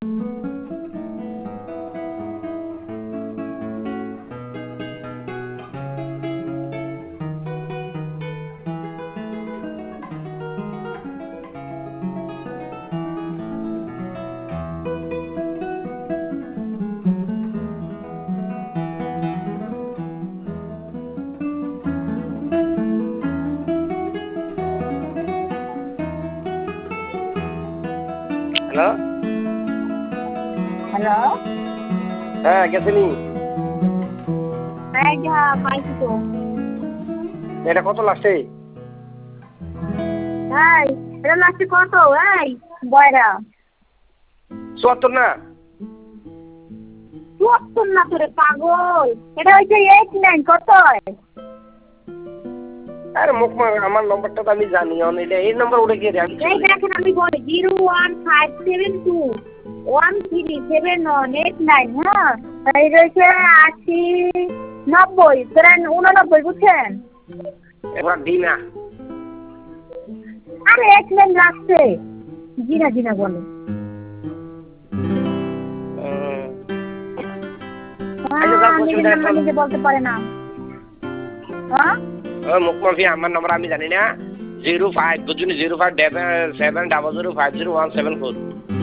Hello hello, হ্যাঁ গেছিনি? এই যা পাইছি তো। এটা কত লাগছে? এই এটা লাগছে কত? এই বয়রা ৭৪ না? ৭৪ না তোরে পাগল, এটা হচ্ছে 89 কত? আরে মুখ আমার নম্বরটা তো আমি জানি, এটা এই নম্বর উঠে গিয়ে এই দেখেন আমি বলি 01572 137189, হ্যাঁ এই রয়েছে 80 90 89 বুঝছেন? এবার দিই না। আরে 89 লাগছে, জিনা জিনা বলে। নিজে বলতে পারে না। হ্যাঁ মুখ মাফিয়া আমার নম্বর আমি জানি না। 05 বুঝুনি 057700500174।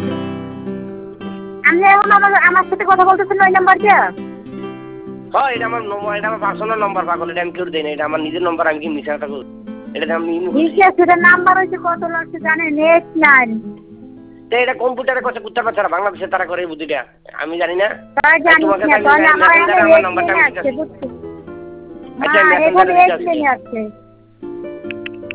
আপনি এখন আমার সাথে কথা বলতেছেন ওই নাম্বার দিয়ে? হ্যাঁ এটা আমার নম্বর, এটা আমার পার্সোনাল নম্বর পাগল, এটা আমি কেউ দেই না, এটা আমার নিজের নম্বর, আমি কি মিছা কথা কই? এটা আমি ঠিক আছে, এটা নাম্বার হইছে কত লাগছে জানেন? 89। এটা কম্পিউটারে কথা করতে পারছে না, বাংলাদেশে তারা করে বুদ্ধিটা আমি জানি না। তাই জানি তোমাকে না, তাহলে আমার আমার নম্বরটা আমি আছে দিচ্ছি। বুঝছি। আচ্ছা হ্যাঁ মেসেঞ্জারে এখানে দিচ্ছি। 89 আছে।